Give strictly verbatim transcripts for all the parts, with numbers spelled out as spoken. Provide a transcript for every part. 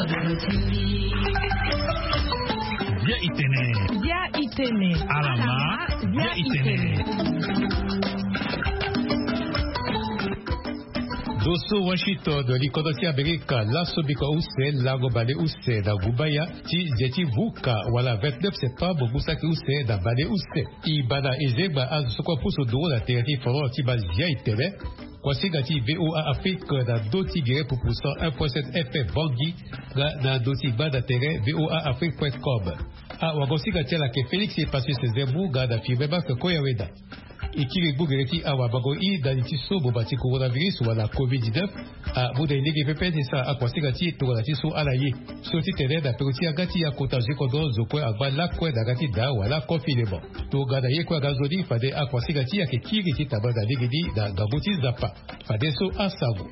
Via Itene. Via Itene. Alama. Via Itene. Dosso Washington de l'Ikodotia America, la Sobiko Use, Lago Bale Use, da Gubaya, Ti Zeti Vuka, wala vingt-neuf septembre, Busaki Use, da Bale Use. Ibada Ezeba, Azukwa Puso Do, la Terri Foro, Tiba Zia Itene. Kwasi Gati V O A Afrique, da Doti Gire pour poussant un virgule sept F F Bangui, da Doti Bada Terre, V O A Afrique point com. Ah, Wagosi Gati la ke Félix est passé ses ébou, da Fibeba que Koyaweda. Ikiri bugereti awa bagoi da tiso bobati coronavirus wala covid dix-neuf a buda indege pepe sa akwasi to la tiso alaye soti tere da peruti agati ya kotaje kodo zokwe agba la kwe da gati da wala confinement to gada ye kwa gazodi fade akwasi gati ya ke kiri ti tabada legedi da gabuti zapa fade so asago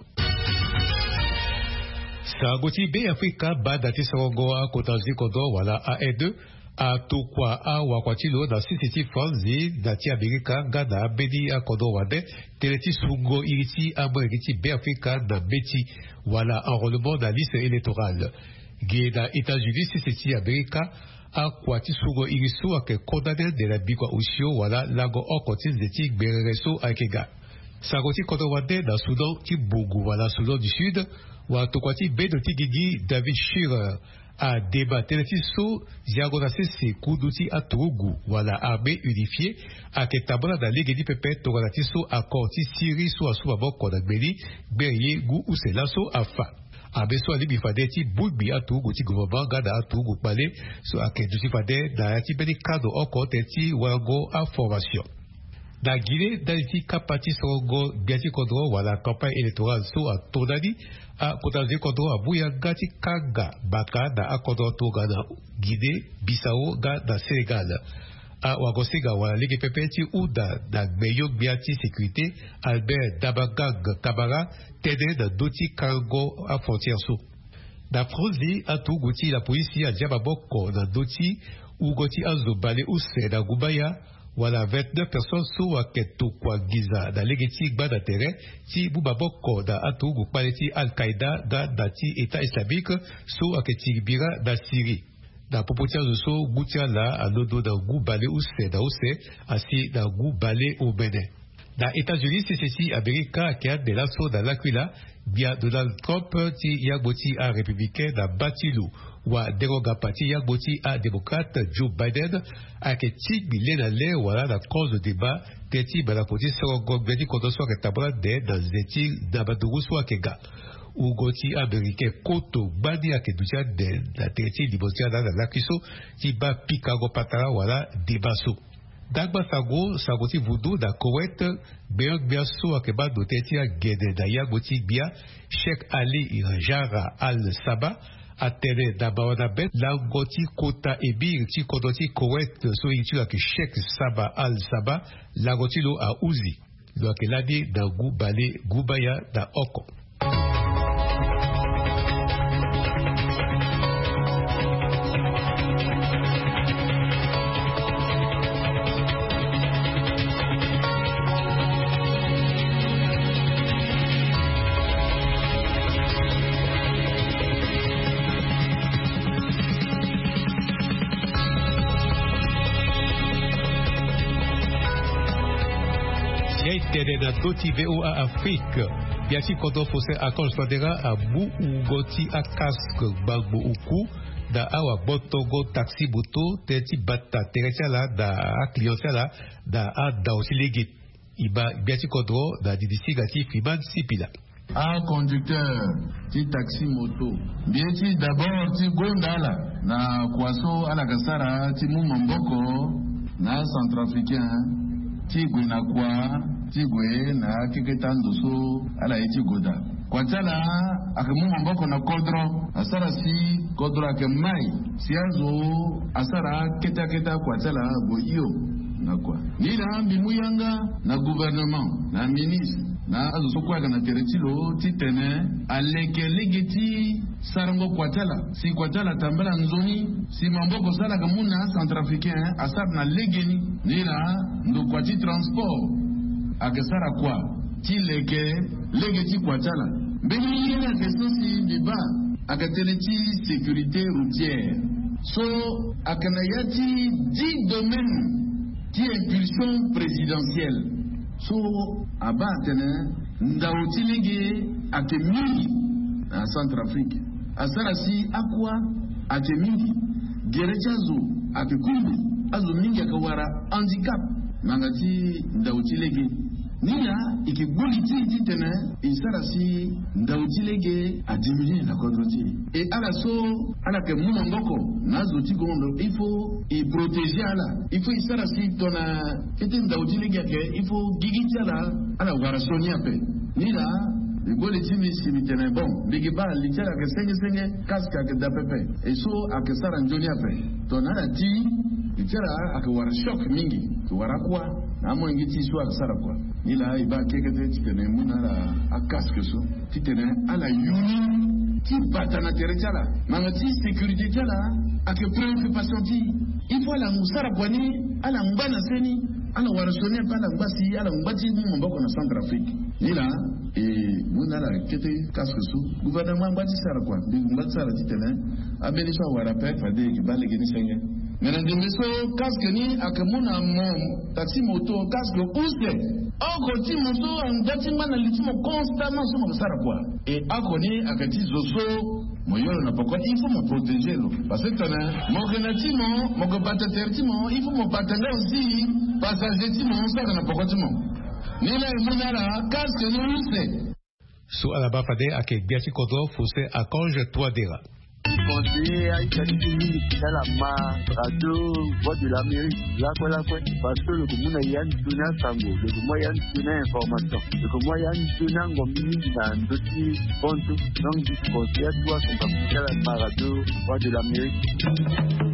sagoti be Afrika bada tiso a kotaje kodo wala A E deux a tukwa a wakwatilo da C C T Franzi da ti Amerika gada bedi a kodo wade teleti sungo iriti abo iriti be Afrika da beti wala enrôlement da liste électorale geda États-Unis C C T Amerika a kwati sungo irisu ake condamné de la bikwa usio wala lago okotis de ti bereso akega sagoti kodo wade da Soudan ti Bougou wala Soudan du Sud wa tukwati be de ti gigi David Shearer a débattre so ziagona sese kuduti atugu wala armée unifiée a ke tabala da legedi pepe to wala tiso accord ti Syrie so asu baboko da gbeli beye gu usela so afa abeso ali bifade ti bugbi atugu ti gouvernement gada atugu pale so ake dusi fade da ti beni kado oko te ti wago a formation da Guinée da ti kapati sogo biati kodro wala campagne électorale so a todadi a kotaze kodro abuya gati kaga baka da akodro toga na Guinée Bissau ga da Sénégal a wagosiga wala ligue pepeti ou da da meyo biati sécurité Albert Dabagag Kabara tede da doti cargo a frontière so da Frozi a tuguti la police a diababoko na doti ou goti azo bale use da Gubaya wala vingt-neuf personnes so aketo kwa giza da legeti gbada tere ti bubaboko da atugu paleti Al-Qaïda da da ti État islamique so aketi bira da Syrie da popotia so gutia la alodo da gu bale use da use asi da gu bale au Bénin da États-Unis C C C America qui a de l'assaut da l'Aquila via Donald Trump ti yagboti a républicain da Batilu wa deroga parti yagboti a démocrate Joe Biden a ke ti bilena le wala la cause de débat teti bala koti sogo bedi kodo so ke tabra de dans zeti da baduru so akega u goti américain koto badi a ke dutia de la teti libotia da la kiso ti ba pikago patara wala debaso Dagba sago sagoti vudu da Koweït beok biaso akeba do teti a gede da yagboti bia Sheikh Ali Jara Al Sabah atere da bawana bet la goti kota ebir ti kodoti Koweït so itu ak Sheikh Sabah Al Sabah la goti lo a uzi lo ak ladi da gu bale gubaya da oko na doti V O A Afrique biati kodo fose a correspondera a bu ugoti a casque bagbo uku da awa botogo taxi buto teti bata terecha la da a clientela la da a da aussi legit iba biati kodo da didisi gati fiban sipila a conducteur ti taxi moto biati d'abord ti gondala na kwaso ala kasara ti mumomboko na centrafricain ti gwena kwa tigwe na kiketando so ala iti goda kwatala akemu mboko na kodro asara si kodro akemai siazo asara keta keta kwatala bo iyo na kwa ni na ambi muyanga na gouvernement na ministre na azo so kwa na teretilo titene aleke legeti sarango kwatala si kwatala tambala nzoni si mamboko sala kamuna centrafricain asar na legeni ni na ndo kwati transport akesara kwa ti leke lege ti kwatala Béni la question si débat akateneti sécurité routière. So akanayati dix domaines qui impulsion présidentielle. So abatene ndaotilege akemini en Centrafrique. Asarasi akwa akemini gerejazo akekumbi azo mingi akawara handicap mangati ndaotilege nila ikiguliti titene isarasi ndaotilege adiminuer la quadrotile et alaso alake munongoko nazo tigondo il faut y protéger ala il faut isarasi tona kete ndaotilege ke il faut gigitala ala wara sonia pe nila igole timi simitene bon bigiba litera ke senge senge kaska ke dapepe et so akesara njoni ape tonara ti litera akwara shock mingi wara kwa amo ngiti so akesara kwa nila iba kekete titene munara akaske so titene ala yuni ti batana terechala mangati sécurité tala ake préoccupation ti il faut la musara kwa ni ala mbana seni ala warasone pala mbasi ala mbati mu mboko na Centrafrique nila et munala kete kaske so gouvernement mbati sara kwa bi mbati sara titene abeli so warape fade ki balege ni senge Mesdames et messieurs, casque ni akamuna mon taxi moto casque ouse. Oko ti moto andati mana litimo constamment sur mon sarapwa. Et akoni akati zoso moyolo na poko il faut me protéger lo. Parce que tana mon renatimo, mon gobata tertimo, il faut me batanga aussi passager timo ça na poko timo. Nila munala casque ni ouse. Sous alaba fade ake biati kodo fuse akonje toi dera. Conseiller à Italie, dans la main, radio, voix de l'Amérique, là quoi, là quoi, parce que le commun a yann tuna sango, le moyen tuna information, le moyen tuna ngomini dans d'autres comptes, donc du conseiller à toi, son partenaire à la radio, voix de l'Amérique.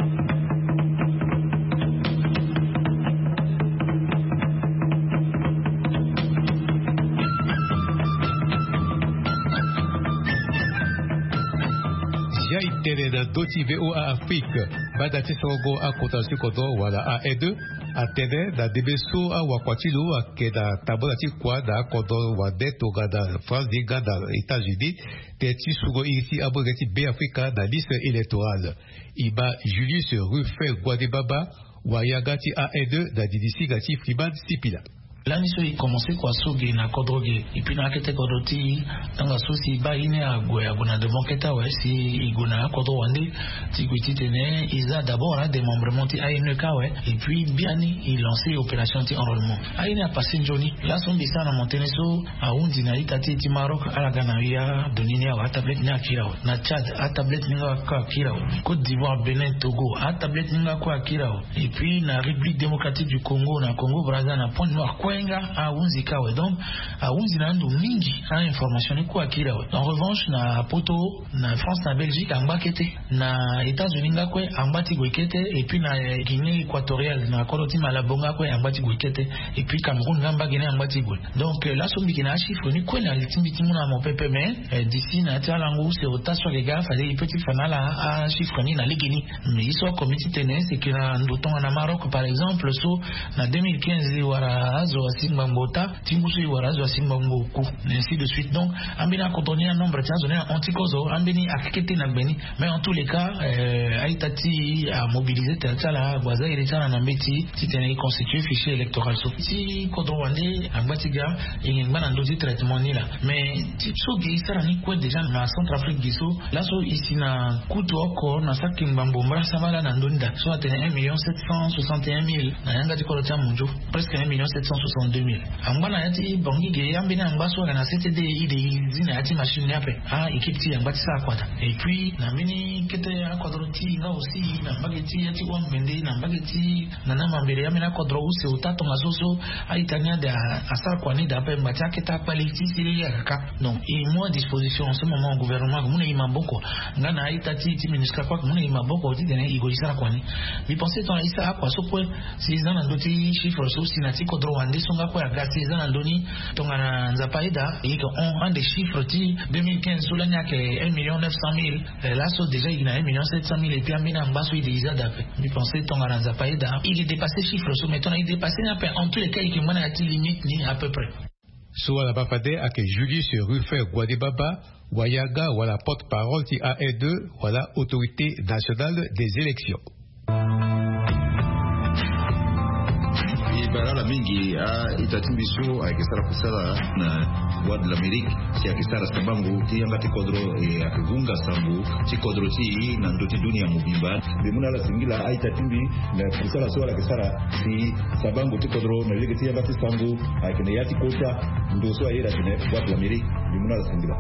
Tene doti V O A Afrique badati sogo a kotansi kodo wala a edu a tene da debeso a wakwatilo a keda tabulati kwa da kodo wade toga da France diga da États-Unis te ti sugo ici abogati B Africa da liste électorale iba Julius Ruffet Guadebaba wayagati a edu da didisi gati Friban Sipila. Là, nous avons commencé à sauver na kodroge et puis na kete kodoti dans la souci ba ine agwe agona devant keta ouais si igona kodrowande ti gwiti tene isa d'abord là démembrement ti aine ka ouais et puis bien il lancé opération ti enrôlement aine a passé une journée là son bisa na monteneso a undi na itati ti Maroc ala ganaria donini a tablette na kira na Tchad a tablette ninga ka kira Côte d'Ivoire Bénin Togo a tablette ninga kwa kira et puis na République démocratique du Congo na Congo Brazza na Pointe Noire a unzi kawe donc a unzi na ndo mingi a information ni kwa kila we en revanche na poto na France na Belgique amba kete na États-Unis ngakwe amba ti gwekete et puis na Guinée équatoriale na koloti malabonga kwe amba ti gwekete et puis Cameroun ngamba Guinée amba ti gwe donc là sombi kina chiffre ni kwe na litimbi timuna mon pepe mais d'ici na tialangu c'est autant sur les gars fallait petit fanala a chiffre ni na ligini mais ils sont comité tennis c'est que na ndoton na Maroc par exemple so na deux mille quinze wara azo Simba Mbota, Tingusu Warazo, Simba Mboku, ainsi de suite. Donc, Ambina a contenu un nombre de temps donné, Anticoso, Ambini a quitté Nabeni, mais en tous les cas, Aïtati a mobilisé Tala, Guaza et Rita Nambeti, si tu es constitué fichier électoral. Si Kodrowande, Ambatiga, il y a un dossier de traitement ni là. Mais, Tipso, Guissara, ni quoi déjà, dans la Centrafrique Guisso, là, ici, na Koutou Oko, na Sakim Bambomba, Savala, Nandunda, soit un million sept cent soixante et un mille, Nayanga Kolotia Munjo, presque un million sept cent soixante-deux mille. Ambana yati bongi ge ambina ambaso na C T D I de zina yati machine yape ah équipe ti ambati sa kwata et puis na mini kete ya kwadroti nga aussi na bageti yati kwa mbende na bageti na namba mbele yamina kwadro use utato mazozo aitania de asar kwani da pe mbacha keta paliti siri ya kaka donc et moi disposition en ce moment au gouvernement muna imamboko ngana aitati ti ministre kwa muna imamboko ti dene igoisa kwani mi pensez ton isa kwa so point si zana ndoti chiffre so sinati kodro wande songa kwa gasi zana ndoni tongana nzapaida et on a des chiffres ti deux mille quinze sous l'année que un million neuf cent mille là so déjà il a un million sept cent mille et puis amina mbaso il déjà d'après mi pensez tongana nzapaida il est dépassé chiffre so maintenant il dépassé en tous les cas il y a une limite ni à peu près. So à la bafade avec Julius Ruffin Guadebaba, Wayaga, voilà porte-parole qui A E deux, voilà autorité nationale des élections. Barala mingi a itatimbiso a kisara kusala na wad la Amerique si a kisara sabangu ti anga ti kodro e akuvunga sambu ti kodro ti na ndoti dunia mubimba bimuna la singila a itatimbi na kusala so la kisara si sabangu ti kodro na lege ti anga ti sambu a kene yati kota ndo so a yera kene wad la Amerique bimuna la singila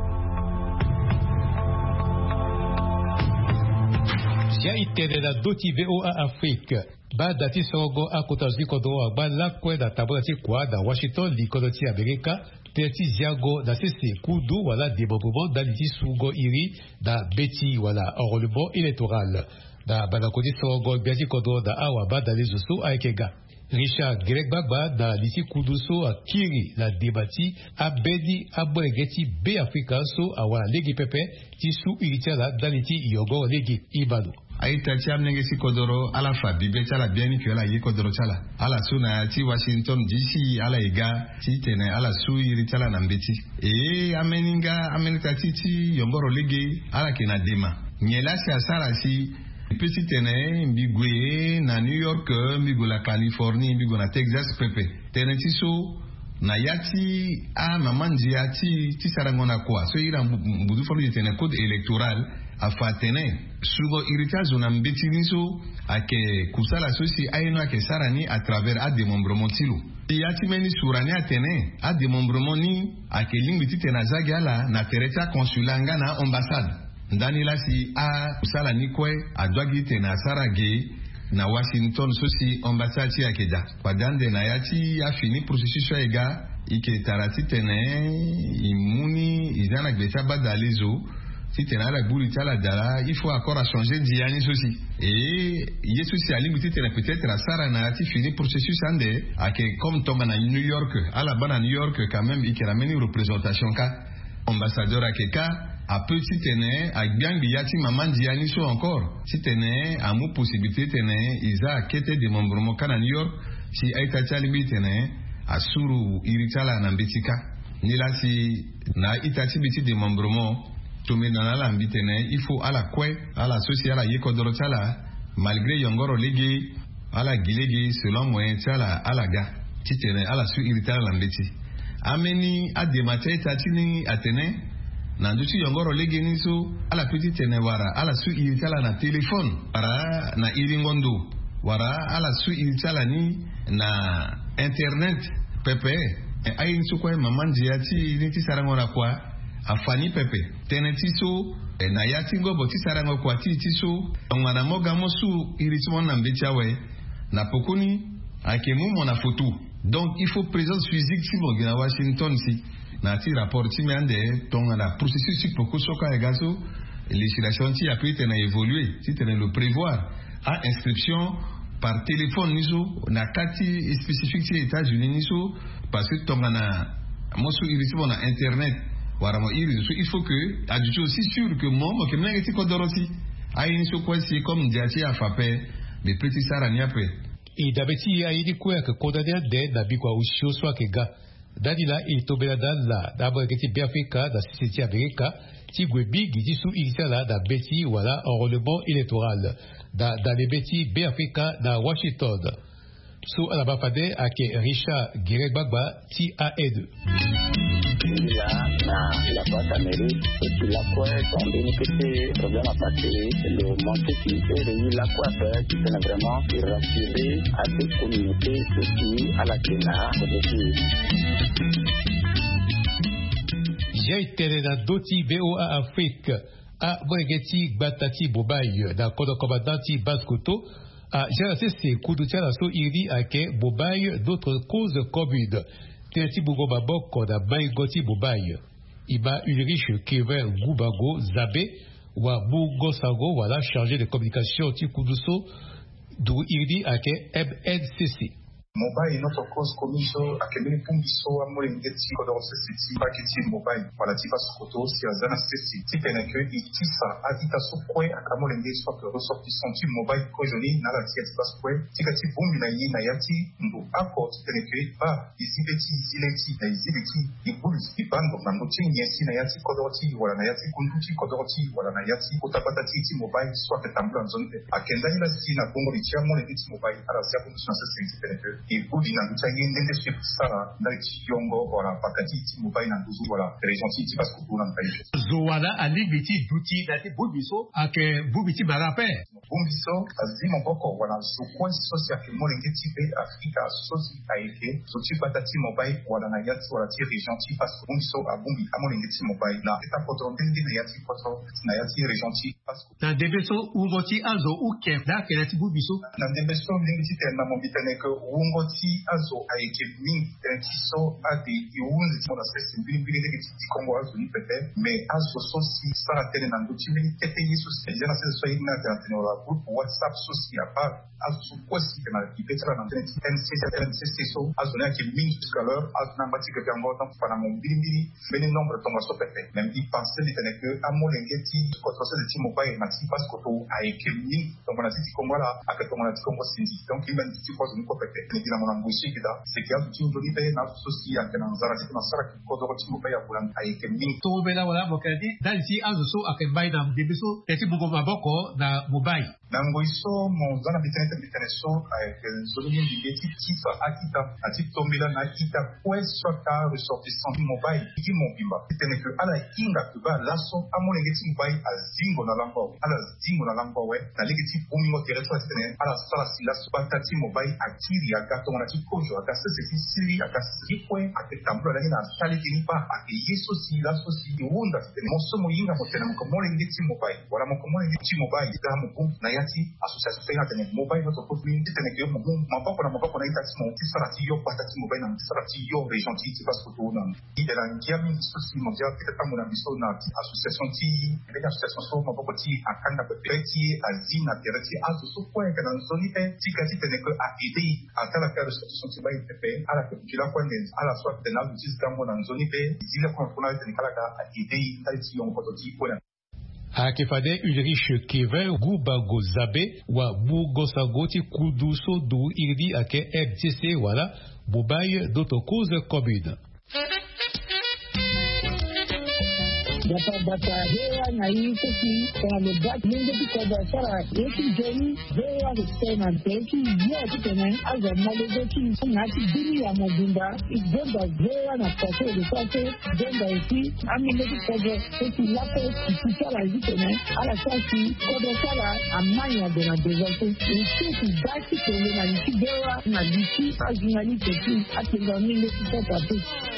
ya itende na doti V O A Afrique ba dati sogo a kotazi kodro ba la kwenda tabati kwa da Washington likodoti Amerika teti ziago da sese kudu wala débordement da liti sugo iri da beti wala enrôlement électoral da banakodi sogo biati kodro da awa ba da lezoso aikega Richard Greg Baba da liti kudu so a kiri la debati a bedi a boegeti be Afrika so awa legi pepe ti su iritala da liti yogo legi ibadu aita cham nenge si kodoro ala fa bibe chala bieni ki ala yi kodoro chala ala suna ti Washington D C ala iga ti tene ala su iri chala na mbeti e ameninga amenita ti ti yomboro lege ala kina dema nyela si asara si pesi tene mbigwe na New York mbigo la Californie mbigo na Texas pepe tene ti so na yati a mamanji yati ti sarangona kwa so ira mbudu folo tene code électoral afa tene sugo irita zona mbeti niso ake kusala sosi ayeno ake sarani à travers a démembrement tilo yati meni surani atene a démembrement ni ake lingwiti tena zagi ala na tereta consulanga na ambassade ndani la si a kusala ni kwe adwagi tena sarage na Washington sosi ambassade ake da padande na yati a fini processus ega ike tarati tene imuni izana gbeta badalizo si tena la bouli tala dala il faut encore à changer d'yani aussi et yesu si ali muti tena peut-être à sara na ti fini processus ande a que comme tomba na New York à la bana New York quand même il ramène une représentation ka ambassadeur a keka a petit tene a bien yati maman d'yani so encore si tene a mo possibilité tene isa kete de membrement kana New York si aita tali bi tene a suru iritala na mbitika ni la si na itati biti de membrement tumi na la mbitene il faut ala kwe ala sosi ala yekodoro chala malgré yongoro ligi ala gilegi selon moi chala ala ga titene ala su iritala la mbiti ameni ademate tatini atene na nduti yongoro ligi niso ala petit tene wara ala su iritala na téléphone wara na iringondo wara ala su iritala ni na internet pepe ayin su kwe mamanji yati ni ti sarangona kwa afani pepe tene tiso na yati ngobo ti sarango kwa ti tiso ngana moga mosu irismo na mbechawe na pokuni akemu mona photo donc il faut présence physique si mo gina Washington si na ti rapport ti mende tonga na processus si poko soka egaso législation ti a pu tena évoluer si tena le prévoir à inscription par téléphone niso na kati spécifique ti États-Unis niso parce que tonga na mosu irismo na internet waramo iri so il faut que adjuto aussi sûr que momo ke mnenge ti kodorosi ayin so kwesi comme diati afape be petit sara ni ape i dabeti ayidi kwa ke kodade de da bikwa usho so ke ga dadila i tobela dalla da ba ke ti Afrika da sisi Amerika ti gwebi gidi su itala da beti wala enrôlement électoral da da le beti Afrika da Washington so ala ba fade ake Richard Greg Baba ti A E deux la la boîte Amérique et puis la quoi quand il était problème à passer le monté qui est de la quoi faire qui est vraiment rassurer à cette communauté aussi à la Kenya j'ai été dans d'autres V O A Afrique à Boegeti Batati Bobaye dans Kodo Kobadanti Baskoto à Jarasese Kuduchala So Iri Ake Bobaye d'autres causes Covid Tenti Bugoba Boko da Baigoti Bobaye Iba Ulrich Kevin Goubago Zabe wa Bugo Sago voilà chargé de communication Ti Kuduso Dou Iri Ake M N C C Mobile notre cause commission akemele pumbiso amolengeti kodorose siti paketi mobile wala tiba sokoto si azana sisi tipene que itisa atita sokwe akamolengeti soit ressortissant du mobile kojoni na la tiba sokwe tikati bumbi na yi na yati ndo akot tipene que ba izibeti izileti na izibeti ibulu ibando na moti nyesi na yati kodoroti wala na yati kunduti kodoroti wala na yati kutapata titi mobile soit tambula nzonde akenda ila si na bongo litia molengeti mobile ala sia commission sisi tipene que ibudi na mutagi ndende sip sara na chiyongo wala pakati ti mobile na duzu wala region ti parce que pour n'empêcher zo wala alibiti duti dati bubiso ake bubiti barape bubiso azimo boko wala so kwa sosia ke molengeti pe Afrika sosi aike so ti patati mobile wala na yati wala ti region ti parce que bubiso a bumbi amolengeti mobile na eta potro ndende na yati potro na yati region ti parce que na debeso ungoti azo uke da ke lati bubiso na debeso ndenge ti na mobitene ke ungoti azo aike mingi tiso ade iunzi mona sesi mbili mbili ndenge ti kongo azo ni pepe mais azo sosi sara tele na nduti mbili tete yesu sejana na sesi so ina tena la groupe WhatsApp sosi ya pa azo kwesi na kipetra na ndenge N C C N C C so azo na ke mingi jusqu'à l'heure azo na mbati ke kango tant para mo mbili mbili mbele nombre tonga so pepe même il pensait de tenir que amolengeti contre ce ti mobile na ti parce que to aike mingi donc on a dit comme voilà à que on a dit comme sindi donc il m'a dit tu poses une copette ni na mona mbushi kida c'est que tu nous dis na sosi ya kana nzara ti na sara ko do ti mobile ya bulan aike mingi to bela wala mokadi dalti azo so akembai na debeso eti bugo maboko na mobile nango iso mo zana bitene bitene so avec zolini bibeti tifa akita ati tombela na kita kweso ka ressortissant mobile ki mobimba bitene que ala inga que ba laso amolengeti mobile azingo na lambo ala zingo na lambo we na legeti bumingo territoire tene ala sala sila batati mobile akiri agato na tikojo akase se siri akase kwe aketambula na sali kini ba akeyeso sila so si wunda tene moso moyinga motena ko molengeti mobile wala mo ko molengeti mobile da mo na association fait na mobile notre commune tene que mo maboko na maboko na itati mo tisarati yo patati mobile na tisarati yo region ti ti parce que to na ide na ngiami sosi mo dia peut-être mo na biso na association ti ebe association so maboko ti akanda petit azina terati aso so kwa kana zoni pe ti kati tene que a aider à tala ka association ti ba itepe ala que kila kwa ndenzi ala soit tena ti stambo na zoni pe zile kwa kuna tene kala ka aider tati yo mpoto ti kwa akifade ulriche Kevin Gubago Zabe wa Bugosagoti Kuduso du irdi ake F T C wala Bubaye d'autocause commune. Bata bata hewa na hii sisi kwa mabaki mingi kwa sara yetu jeni hewa kusema teki yote tena aza malezeki na kidini ya mabunda igonda hewa na kwa ile sasa gonda isi amileki kwa sisi lapo kisala tena ala sasa kwa sara amanya de la développement sisi baki tena na kidewa na disi ajinali teki atinga mingi kwa papo.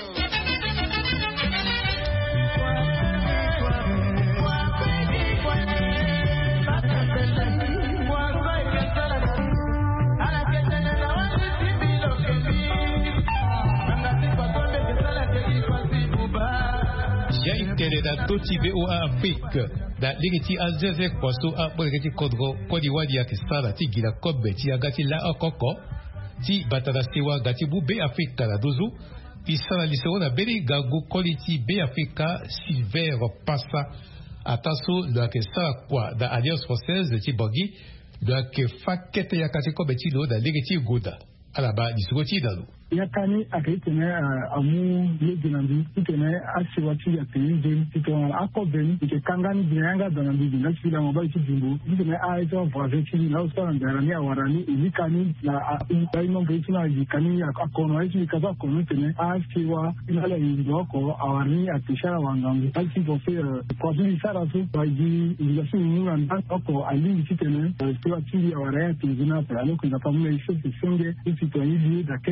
da toti be o Afrique da ligiti azeze kwaso a bolgeti kodro kodi wadi ya kisala ti gila kobe ti agati la okoko ti batara sewa gati bu be Afrique la dozu ti sala lisewo na beri gagu koliti be Afrique Silver passa ataso da kisala kwa da Alliance Française ti bogi da ke fakete ya kati kobe ti lo da ligiti goda alaba disugoti dalu yakani akitene amu legenandi itene asiwati ya tende itone akobeni ike kangani binanga donandi na chila mobile chimbu itene aito voice na usana ndarani awarani ilikani na ino mbechina ikani akono aiti kaza kono tene asiwa inala indoko awani atishara wangangu aiti bofe kwa bili sara su baji ilasi nuna ndako ali itene siwa chili awaraya tuzina pa aloko na pamule iso kisenge itito hivi dakete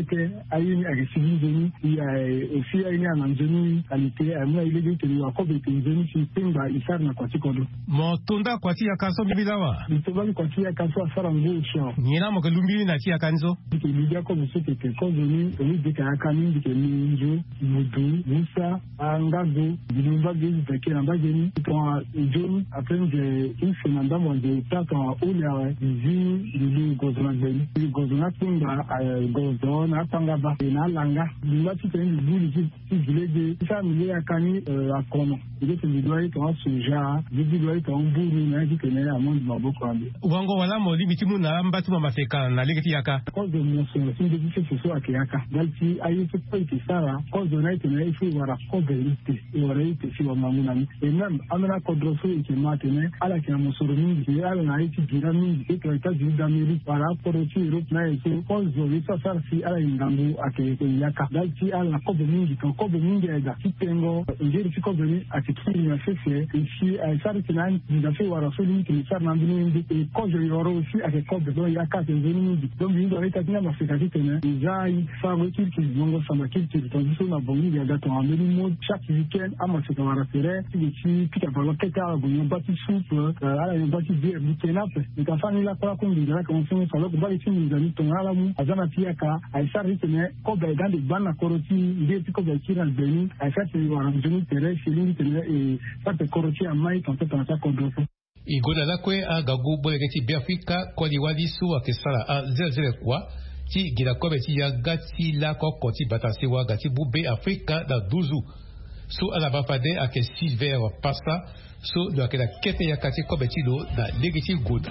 ayini akisigi zoni ya ofi ayini ananzoni alite amuna ile de teni akobe tenzoni si pemba isar na kwati kodo mo tonda kwati ya kaso bibilawa mitobali kwati ya kaso asara ngusho nyina mo kalumbi na ti ya kanzo dike lidia ko musete ke ko zoni oni dike akani dike minjo mudu musa angago bilumba gezi take na bageni to joni aprende insena ndamo de tata ulia zi lilu gozona gbeni gozona pinga gozona panga ba na langa bilumba ti teni buli ti village isa mi ya kani akono ile ti bidoi to soja bidoi to mburu na dike ne amon maboko ambe wango wala mo limiti mu na mbatu mafeka na legeti yaka ko de mo so sin de ti se so akiyaka dalti ayi to point sara ko zo na itene ifu wara ko berite e wara ite si wa manguna ni e même amena ko droso ite matene ala ki mo so mingi e ala na ite gira mingi e to ita di d'Amérique para ko ro ti Europe na ite ko zo ita sar si ala ingambu ake ko yaka dalti ala ko be mingi to ko be mingi e da kitengo ngiri ti ko be ni atiki ni afese e si ai sar ti na ni da fe wara so ni ti sar na ndi e ko zo yoro si ake ko be do yaka te mingi donc ni do ita ti na mafika tene izai fago ti ki zongo sama ki ti to so na bongi ya gato ameli mo chaque weekend ama se kamara fere ti ti pita pa lo keta go yo bati soupe ala yo bati bière du kenape ni ka fani la kwa kundi la ko so so lo ko bali ti ni ngani to ala mu azana pia ka ai sari tene ko be gande bana koroti ide ti ko be kira beni ai sa ti wa ramjuni tere shiri tene e sa te koroti amai to to ta ko do igola lakwe a gagu bolegeti biafrika ko liwali su akesala a zero zero kwa ti gila kobe ti ya gati la koko ti batase wa gati bube Afrika da duzu so ala bafade ake silver pasta so do ake la kete ya kati kobe ti lo da legeti good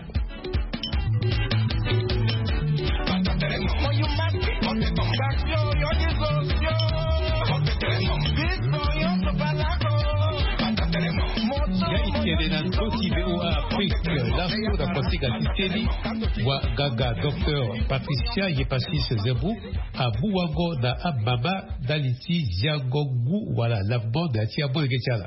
na ndoki V O A Afrique laso da kosiga titeli wa gaga Docteur Patricia Yepasis Zebu abuwago da ababa daliti jagogu wala lavbo da tia bolegechala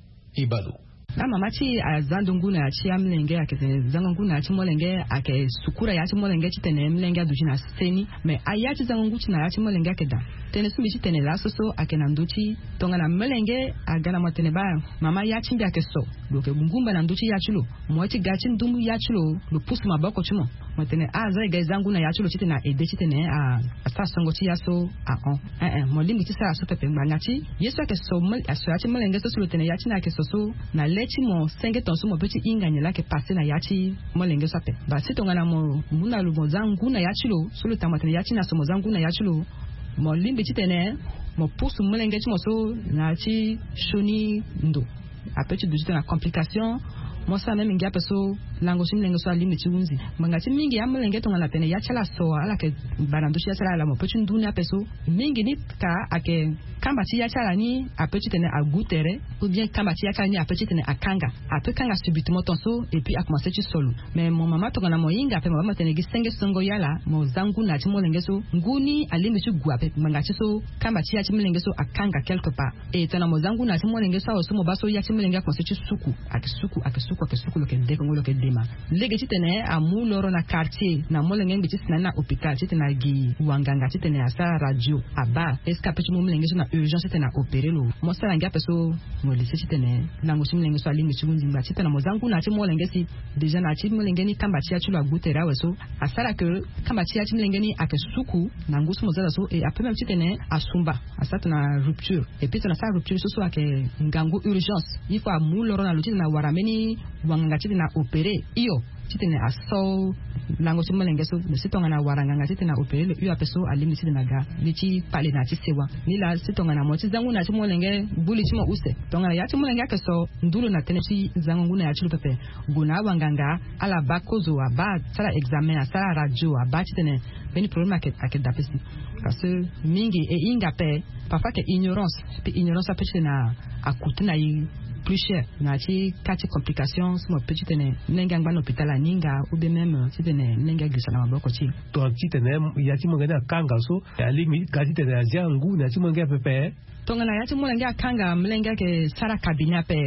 ibalo na mama ci a zandungu na ci amlenge ake zangungu na ci molenge ake sukura ya ci molenge ci tene mlenge du jina seni me aya ci zangungu ci na ya ci molenge ake da tene sumi ci tene la soso ake na nduchi tonga na mlenge agana matene ba mama ya ci mbi ake so doke bungumba na nduchi ya chulo mo ci gachi ndumbu ya chulo lo pusu maboko chumo matene a za ga zangu na ya chulo ci tene ede ci tene a asa songo ci ya so a on eh eh mo limbi ci sa so pepe ngba ci yeso ake so mal aso ya ci molenge so so tene ya ci na ake so so na lechi mo senge tonso mo peti inganya la ke passe na yachi mo lenge sape ba sitonga na mo muna lu mo zangu na yachi lo solo tamatene yachi na so mo zangu na yachi lo mo limbi titene mo pusu mo lenge mo so na chi shoni ndo apeti du na complication mo sa na mingi apeso lango sim lengo so limbi chi unzi mangati mingi ya mo lenge tonga la tene yachi la so ala ke barando shi ya la mo peti nduni apeso mingi ni ka ake kamba ti yacha la ni apeti tene a gutere ou bien kamba ti yacha ni apeti tene a kanga ape kanga subitement tonso et puis a commencé ci solo mais mon maman to kana mo yinga pe mama tene gi senge songo yala mo zangu na ti mo lengeso nguni alimi ci gua pe manga ci so kamba ti yacha mo lengeso a kanga quelque part et tana mo zangu na ti mo lengeso o so mo baso yacha mo lenga commencé ci suku ak suku ak suku ak suku lo ke de ko lo ke dema lege ti tene a mu loro na quartier na mo lenga ngi ti na hôpital ti tene gi wanganga ti tene a sa radio aba escape ti mo lengeso na urgence tena opéré lo mo sala nga peso mo lise tene na mo simlenga so alingi chigunzi mba tena mo zangu na ti mo lengesi déjà na ti mo lengeni kamba ti achulo agutera weso asara que kamba ti ati lengeni akesuku na ngusu mo zala so et après même tene asumba asata na rupture et puis tena sa rupture so so ake ngangu urgence il faut amuloro na luti na warameni wanga ti na opéré iyo titene aso lango ti molenge so le sitonga na waranga titena opéré le yo apeso alimi titena ga ni ti pale na ti sewa ni la sitonga na mo ti zangu na ti molenge buli ti mo use tonga na ya ti molenge akeso ndulu na tene ti zangu na ya ti pepe guna wanganga ala bakozo aba sala examen a sala radio aba titene beni problème ake ake dapesi parce que mingi e inga pe parfois que ignorance pe ignorance a peut na akutuna yi plus cher na ci kati complication mo petit tene nenga ngba hôpital a ninga ou bien même ci tene nenga glissa na maboko ci to ci tene ya ci mo ngana kanga so ali mi kati tene azangu na ci mo ngya pepe to ngana ya ci mo ngya kanga mlenga ke sara cabinet pe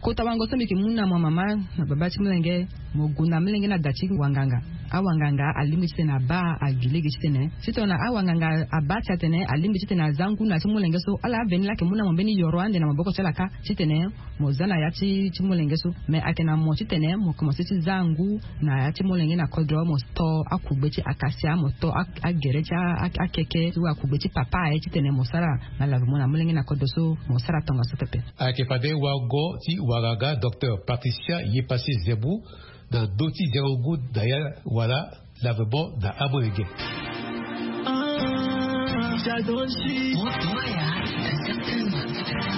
kota wango so miki muna mwa mama na baba chimlenge moguna mlenge na dachi wanganga awanganga alimbi tena ba agilege tena sitona awanganga abacha tena alimbi tena zangu na chimlenge so ala venila ke muna mbeni yorwande na maboko chalaka tena mozana yachi chimlenge so me akena mo tena mo komo sisi zangu na yachi chimlenge na kodro mo sto akubeti akasia mo to agerecha akeke tu akubeti papa e tena mo sara na la mona mlenge na kodoso mo sara tonga so pepe akepade wago ti waraga docteur Patricia Yepasi Zebu dans Doti Zero Good d'ailleurs voilà lavebo da Aborege. Ah, j'adore si. Oh, toi, yeah, certainement.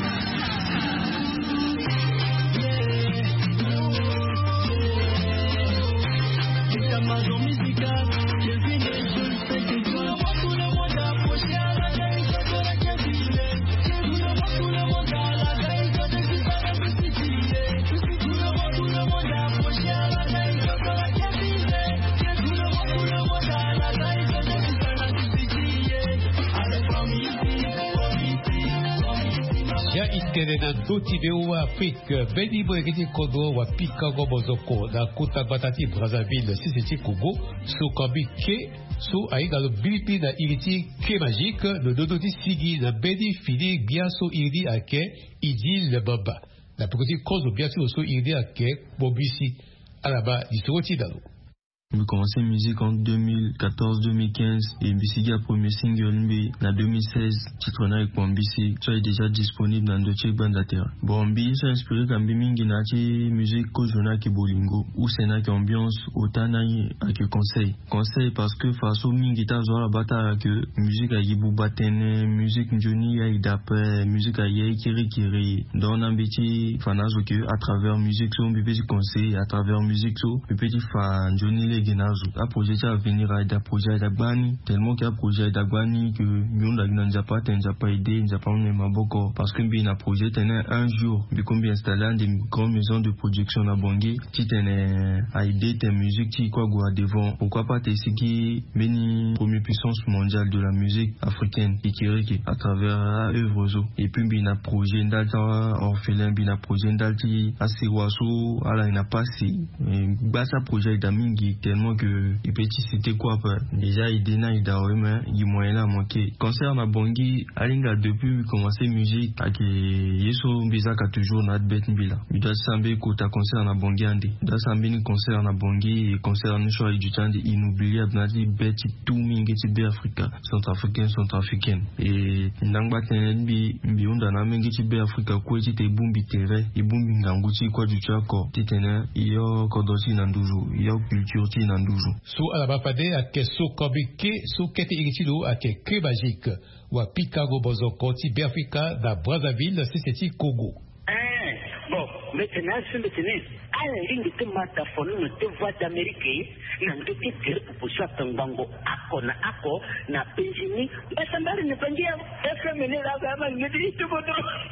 C'est ta maison musicale, j'ai vu les jeux, c'est que toi, moi tout le monde a approché à la veille, je te la capilé. Tout le monde, tout le monde à la veille, je te dis pas la publicité. Tout le monde, tout le monde a approché à la veille, je te la capilé. Tout le monde, tout le monde à la veille, je te dis pas la publicité. Avec Comiti, Comiti, Comiti. Ya iskere na Doti Veo Afrique, Beni Boegiti Kodo wa Pikago Bozoko, na Kuta Batati Brazzaville, Sisiti Kugo, Sokambi Ke, So Aiga le Bilipi na Iriti Ke Magique, le Dodoti Sigi na Beni Fili Biaso Iri Ake, Idi le Baba. La petite cause de Biaso So Iri Ake, Bobisi, Alaba, Disoti Dalo. J'ai commencé la musique en deux mille quatorze deux mille quinze et Mbisi a premier single en deux mille seize, titre avec Mbisi, ça est déjà disponible dans d'autres bandes de terre. Bon, Mbisi s'est inspiré quand Bimingi n'a pas musique Kojona qui bolingo ou c'est n'a qu'ambiance autant n'a que conseil. Conseil parce que face au Mingi t'as joué la bataille que musique a yibu batene, musique Johnny a d'après, musique a yé kiri kiri. Dans un petit fanage que à travers musique so, petit conseil, à travers musique so, petit fan Johnny Genazo. Un projet à venir à un projet d'Agbani, tellement qu'il y a un projet d'Agbani que nous n'avons pas, n'a pas aidé, n'a pas même beaucoup. Parce que bien un projet tenait un jour, mais comme bien installé des grandes maisons de production à Bangui, qui tenait à aider tes musiques, qui quoi quoi devant. Pourquoi pas t'es qui béni première puissance mondiale de la musique africaine, Ikiriki, à travers œuvre zo. Et puis bien un projet d'Alta orphelin, bien un projet d'Alti, à Siwaso, à la n'a pas si. Bah ça projet d'Amingi. Tellement que il peut citer quoi déjà il déna il dawe mais il moyen là manqué concert na Bangui alinga depuis commencer musique ak yeso mbiza ka toujours na bet mbila il doit sambe ko ta concert na Bangui ande doit sambe ni concert na Bangui et concert no show du temps inoubliable na di bet tout mingi ti be Africa centrafricain centrafricaine et ndangba tenbi mbi onda na mingi ti be Africa ko ti te bumbi tere e bumbi ngangu ti kwa du chako ti tena iyo kodosi na nduju iyo culture So alabapade ake so kobike so kete iritido ake Kebagique wa Pikago Bozoko ti Africa da Brazzaville siseti Kogo. Eh bon maintenant c'est maintenant ala ringi te mata fonu no te voix d'Amérique na ndoki tere proposition tangango ako na ako na penjini basambari ne penjia F M ne la gama ngedi to bodo.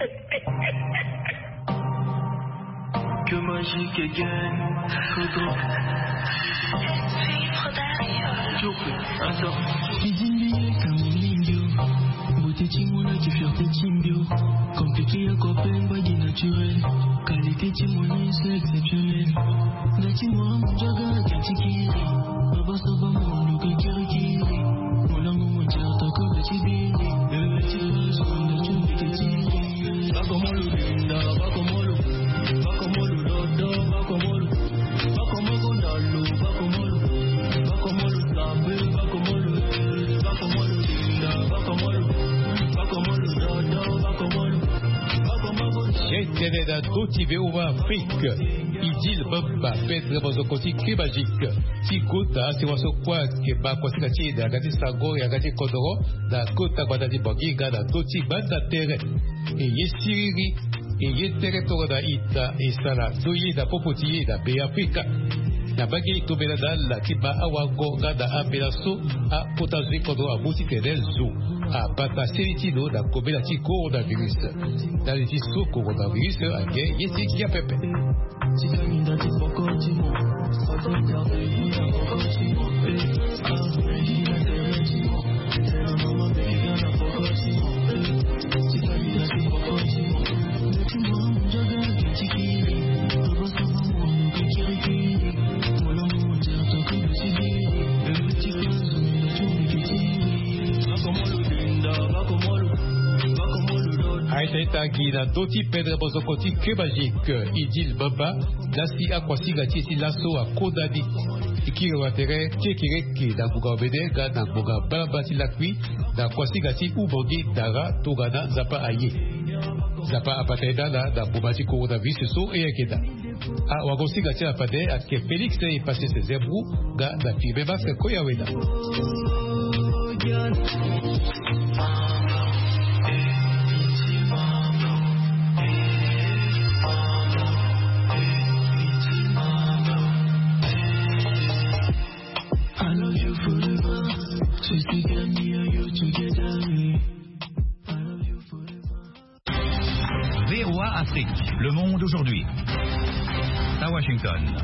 Que magique again, Kodo. Kizimbi Kamulimbio, beauté Timona qui fierté Timbio, compliqué à copain, body naturel, qualité Timoni c'est exceptionnel. Gati moi mon jaga katikiri, baba soba mon luka kirikiri, mon amour mon tierta comme tibiri, le petit passe comme le chumbi ketiri, va comme le linda, va comme le, va comme le dodo, va comme le, va comme le gondalo, va comme le. J'étais dans Doti Veo Afrique, Idil Bamba, Pedro Bozokoti Kebagique, Tikota, c'est moi ce quoi que ba quoi c'est da gati sago ya gati kodoro da kota badati bagiga da Doti Banda Terre et yesiri et yetere da ita et sala doye da popotier da be Africa. Na bagi to belada la tiba awago gada abelaso a potazi kodo a boutique delzo a bata seritido da kobela ti coronavirus da ti so coronavirus a ge yeti ki a pepe ti kamina ti pokoti mo sa to garde ni na pokoti mo e a ni na tereti mo e na mama be na pokoti mo ti kamina ti pokoti mo ti mo jaga ti ki Tagi na doti pedra bozokoti kebajik idil bamba nasi akwasiga titi laso a kodadi ikire watere chekireke da buga obede ga na buga balabati lakwi da kwasiga ti ubongi dara togana zapa aye zapa apateda la da bubati coronavirus so eyakeda a wagosiga ti apade ake Felix e passé ses zebru ga da fibe baske koyaweda. V O A Afrique, le monde aujourd'hui. À Washington.